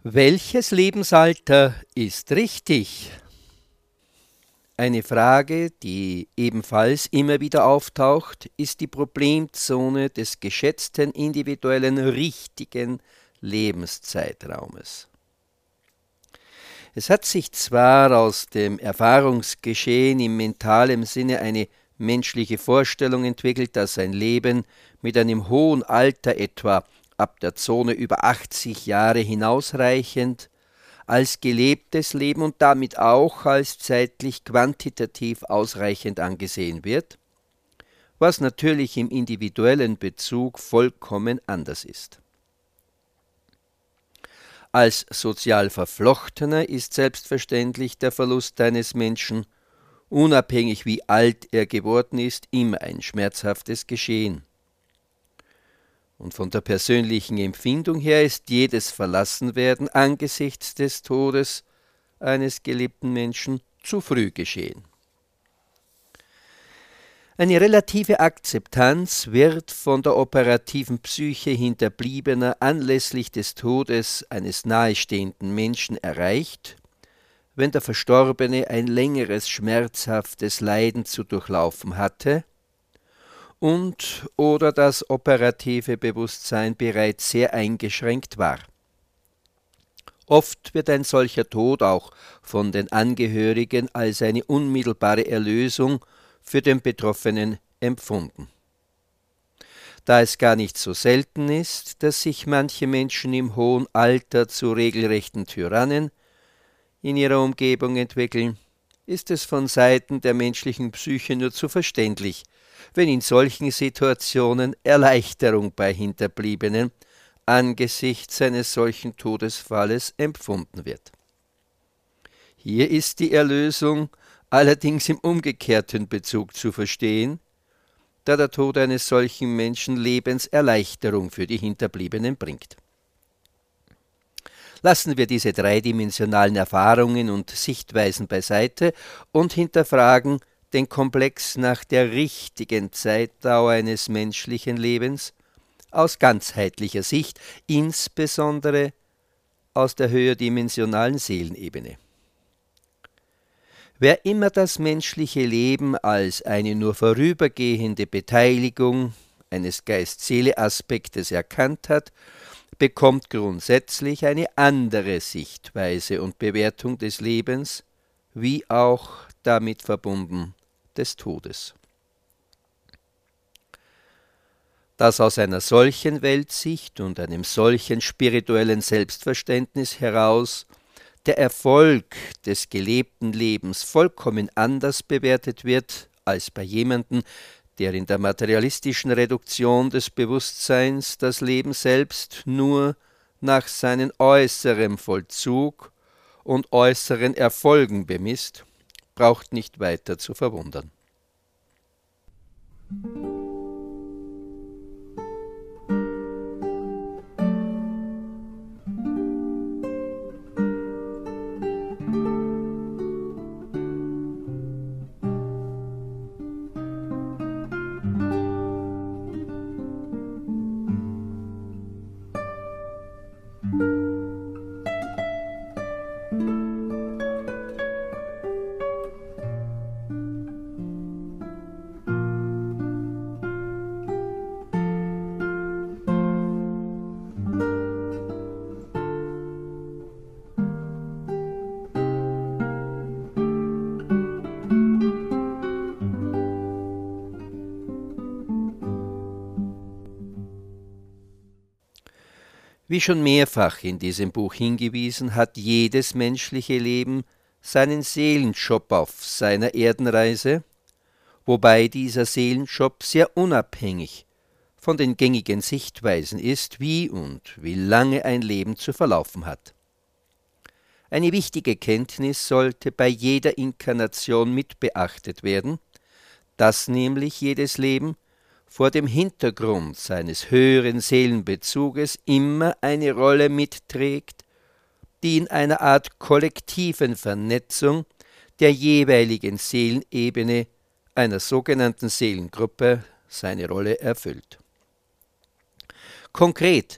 Welches Lebensalter ist richtig? Eine Frage, die ebenfalls immer wieder auftaucht, ist die Problemzone des geschätzten individuellen richtigen Lebenszeitraumes. Es hat sich zwar aus dem Erfahrungsgeschehen im mentalen Sinne eine menschliche Vorstellung entwickelt, dass ein Leben mit einem hohen Alter, etwa ab der Zone über 80 Jahre hinausreichend, als gelebtes Leben und damit auch als zeitlich quantitativ ausreichend angesehen wird, was natürlich im individuellen Bezug vollkommen anders ist. Als sozial Verflochtener ist selbstverständlich der Verlust eines Menschen, unabhängig wie alt er geworden ist, immer ein schmerzhaftes Geschehen. Und von der persönlichen Empfindung her ist jedes Verlassenwerden angesichts des Todes eines geliebten Menschen zu früh geschehen. Eine relative Akzeptanz wird von der operativen Psyche Hinterbliebener anlässlich des Todes eines nahestehenden Menschen erreicht, wenn der Verstorbene ein längeres schmerzhaftes Leiden zu durchlaufen hatte und oder das operative Bewusstsein bereits sehr eingeschränkt war. Oft wird ein solcher Tod auch von den Angehörigen als eine unmittelbare Erlösung für den Betroffenen empfunden. Da es gar nicht so selten ist, dass sich manche Menschen im hohen Alter zu regelrechten Tyrannen in ihrer Umgebung entwickeln, ist es von Seiten der menschlichen Psyche nur zu verständlich, wenn in solchen Situationen Erleichterung bei Hinterbliebenen angesichts eines solchen Todesfalles empfunden wird. Hier ist die Erlösung allerdings im umgekehrten Bezug zu verstehen, da der Tod eines solchen Menschen Lebenserleichterung für die Hinterbliebenen bringt. Lassen wir diese dreidimensionalen Erfahrungen und Sichtweisen beiseite und hinterfragen den Komplex nach der richtigen Zeitdauer eines menschlichen Lebens aus ganzheitlicher Sicht, insbesondere aus der höherdimensionalen Seelenebene. Wer immer das menschliche Leben als eine nur vorübergehende Beteiligung eines Geist-Seele-Aspektes erkannt hat, bekommt grundsätzlich eine andere Sichtweise und Bewertung des Lebens, wie auch damit verbunden des Todes. Dass aus einer solchen Weltsicht und einem solchen spirituellen Selbstverständnis heraus der Erfolg des gelebten Lebens vollkommen anders bewertet wird als bei jemandem, der in der materialistischen Reduktion des Bewusstseins das Leben selbst nur nach seinem äußeren Vollzug und äußeren Erfolgen bemisst, braucht nicht weiter zu verwundern. Wie schon mehrfach in diesem Buch hingewiesen, hat jedes menschliche Leben seinen Seelenjob auf seiner Erdenreise, wobei dieser Seelenjob sehr unabhängig von den gängigen Sichtweisen ist, wie und wie lange ein Leben zu verlaufen hat. Eine wichtige Kenntnis sollte bei jeder Inkarnation mitbeachtet werden, dass nämlich jedes Leben vor dem Hintergrund seines höheren Seelenbezuges immer eine Rolle mitträgt, die in einer Art kollektiven Vernetzung der jeweiligen Seelenebene einer sogenannten Seelengruppe seine Rolle erfüllt. Konkret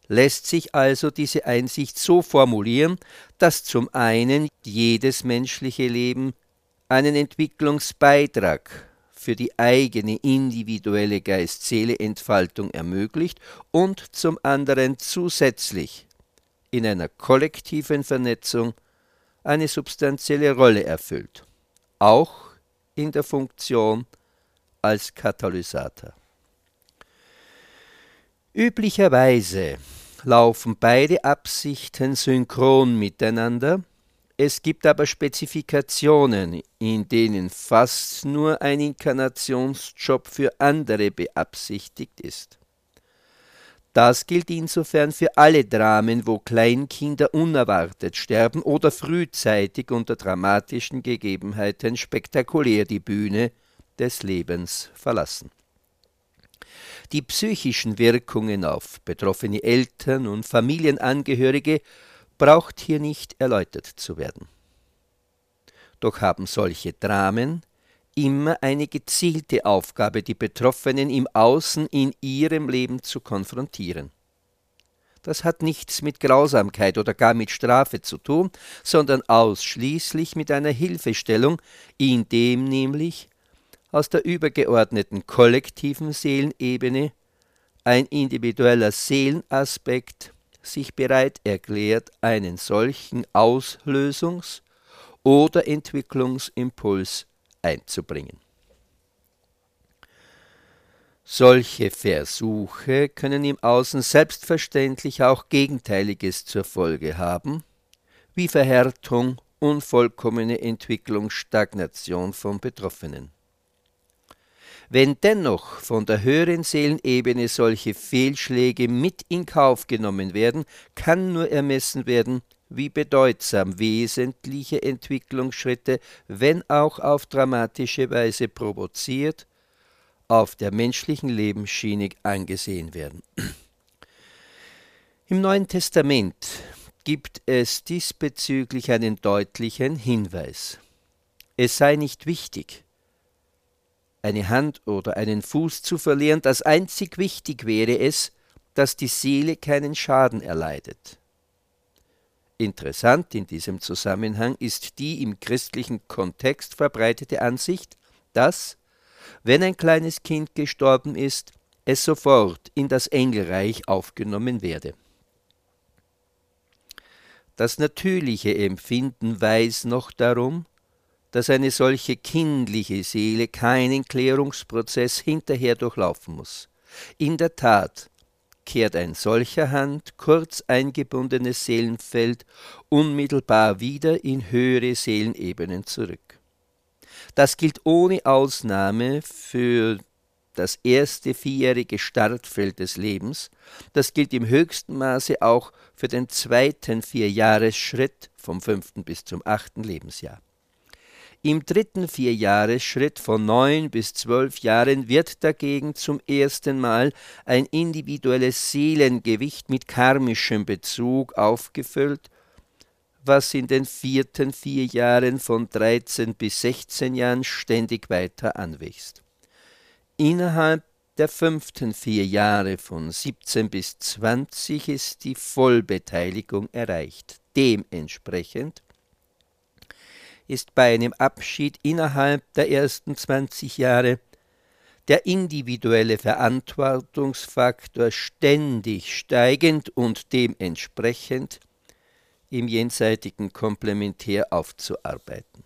lässt sich also diese Einsicht so formulieren, dass zum einen jedes menschliche Leben einen Entwicklungsbeitrag für die eigene individuelle Geist-Seele-Entfaltung ermöglicht und zum anderen zusätzlich in einer kollektiven Vernetzung eine substanzielle Rolle erfüllt, auch in der Funktion als Katalysator. Üblicherweise laufen beide Absichten synchron miteinander. Es gibt aber Spezifikationen, in denen fast nur ein Inkarnationsjob für andere beabsichtigt ist. Das gilt insofern für alle Dramen, wo Kleinkinder unerwartet sterben oder frühzeitig unter dramatischen Gegebenheiten spektakulär die Bühne des Lebens verlassen. Die psychischen Wirkungen auf betroffene Eltern und Familienangehörige braucht hier nicht erläutert zu werden. Doch haben solche Dramen immer eine gezielte Aufgabe, die Betroffenen im Außen in ihrem Leben zu konfrontieren. Das hat nichts mit Grausamkeit oder gar mit Strafe zu tun, sondern ausschließlich mit einer Hilfestellung, indem nämlich aus der übergeordneten kollektiven Seelenebene ein individueller Seelenaspekt sich bereit erklärt, einen solchen Auslösungs- oder Entwicklungsimpuls einzubringen. Solche Versuche können im Außen selbstverständlich auch Gegenteiliges zur Folge haben, wie Verhärtung, unvollkommene Entwicklung, Stagnation von Betroffenen. Wenn dennoch von der höheren Seelenebene solche Fehlschläge mit in Kauf genommen werden, kann nur ermessen werden, wie bedeutsam wesentliche Entwicklungsschritte, wenn auch auf dramatische Weise provoziert, auf der menschlichen Lebensschiene angesehen werden. Im Neuen Testament gibt es diesbezüglich einen deutlichen Hinweis. Es sei nicht wichtig, eine Hand oder einen Fuß zu verlieren, das einzig wichtig wäre es, dass die Seele keinen Schaden erleidet. Interessant in diesem Zusammenhang ist die im christlichen Kontext verbreitete Ansicht, dass, wenn ein kleines Kind gestorben ist, es sofort in das Engelreich aufgenommen werde. Das natürliche Empfinden weiß noch darum, dass eine solche kindliche Seele keinen Klärungsprozess hinterher durchlaufen muss. In der Tat kehrt ein solcher Hand kurz eingebundenes Seelenfeld unmittelbar wieder in höhere Seelenebenen zurück. Das gilt ohne Ausnahme für das erste 4-jährige Startfeld des Lebens, das gilt im höchsten Maße auch für den zweiten 4-Jahresschritt vom 5. bis zum 8. Lebensjahr. Im dritten 4-Jahresschritt von 9 bis 12 Jahren wird dagegen zum ersten Mal ein individuelles Seelengewicht mit karmischem Bezug aufgefüllt, was in den 4. 4 Jahren von 13 bis 16 Jahren ständig weiter anwächst. Innerhalb der 5. 4 Jahre von 17 bis 20 ist die Vollbeteiligung erreicht. Dementsprechend ist bei einem Abschied innerhalb der ersten 20 Jahre der individuelle Verantwortungsfaktor ständig steigend und dementsprechend im jenseitigen Komplementär aufzuarbeiten.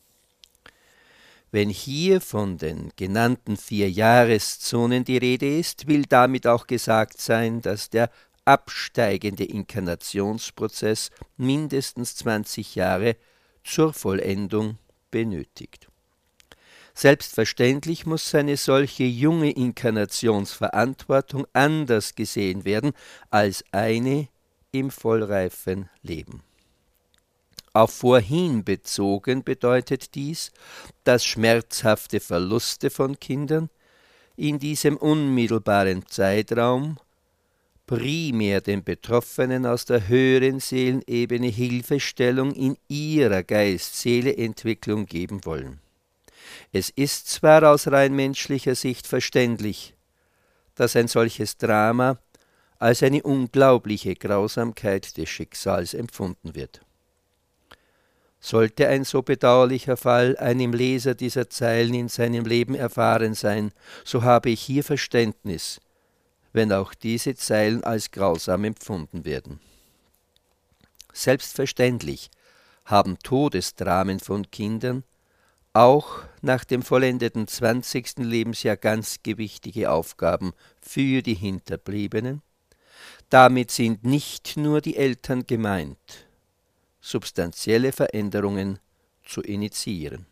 Wenn hier von den genannten 4 Jahreszonen die Rede ist, will damit auch gesagt sein, dass der absteigende Inkarnationsprozess mindestens 20 Jahre zur Vollendung benötigt. Selbstverständlich muss eine solche junge Inkarnationsverantwortung anders gesehen werden als eine im vollreifen Leben. Auf vorhin bezogen bedeutet dies, dass schmerzhafte Verluste von Kindern in diesem unmittelbaren Zeitraum primär den Betroffenen aus der höheren Seelenebene Hilfestellung in ihrer Geist-Seele-Entwicklung geben wollen. Es ist zwar aus rein menschlicher Sicht verständlich, dass ein solches Drama als eine unglaubliche Grausamkeit des Schicksals empfunden wird. Sollte ein so bedauerlicher Fall einem Leser dieser Zeilen in seinem Leben erfahren sein, so habe ich hier Verständnis, wenn auch diese Zeilen als grausam empfunden werden. Selbstverständlich haben Todesdramen von Kindern auch nach dem vollendeten 20. Lebensjahr ganz gewichtige Aufgaben für die Hinterbliebenen. Damit sind nicht nur die Eltern gemeint, substanzielle Veränderungen zu initiieren.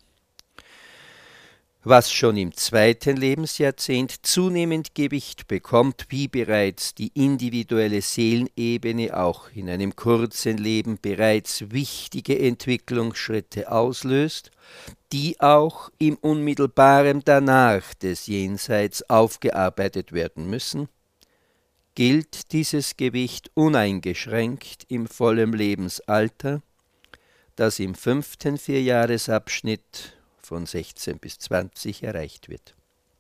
Was schon im 2. Lebensjahrzehnt zunehmend Gewicht bekommt, wie bereits die individuelle Seelenebene auch in einem kurzen Leben bereits wichtige Entwicklungsschritte auslöst, die auch im unmittelbaren Danach des Jenseits aufgearbeitet werden müssen, gilt dieses Gewicht uneingeschränkt im vollen Lebensalter, das im 5. Vierjahresabschnitt von 16 bis 20 erreicht wird.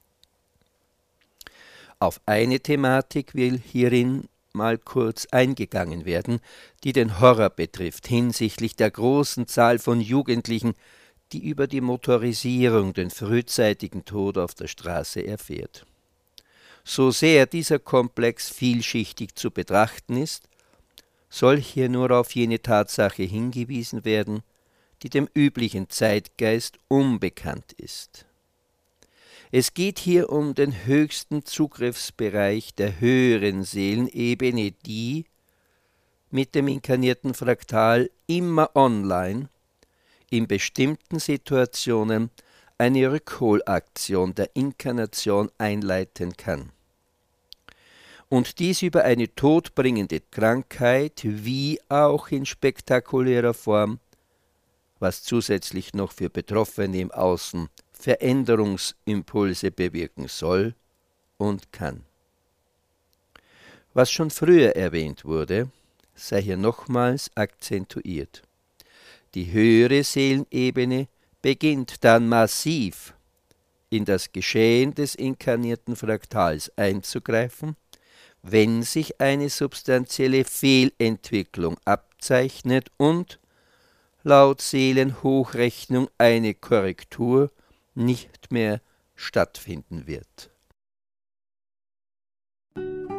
Auf eine Thematik will hierin mal kurz eingegangen werden, die den Horror betrifft hinsichtlich der großen Zahl von Jugendlichen, die über die Motorisierung den frühzeitigen Tod auf der Straße erfährt. So sehr dieser Komplex vielschichtig zu betrachten ist, soll hier nur auf jene Tatsache hingewiesen werden, die dem üblichen Zeitgeist unbekannt ist. Es geht hier um den höchsten Zugriffsbereich der höheren Seelenebene, die mit dem inkarnierten Fraktal immer online in bestimmten Situationen eine Rückholaktion der Inkarnation einleiten kann. Und dies über eine todbringende Krankheit wie auch in spektakulärer Form, was zusätzlich noch für Betroffene im Außen Veränderungsimpulse bewirken soll und kann. Was schon früher erwähnt wurde, sei hier nochmals akzentuiert. Die höhere Seelenebene beginnt dann massiv in das Geschehen des inkarnierten Fraktals einzugreifen, wenn sich eine substanzielle Fehlentwicklung abzeichnet und laut Seelenhochrechnung eine Korrektur nicht mehr stattfinden wird.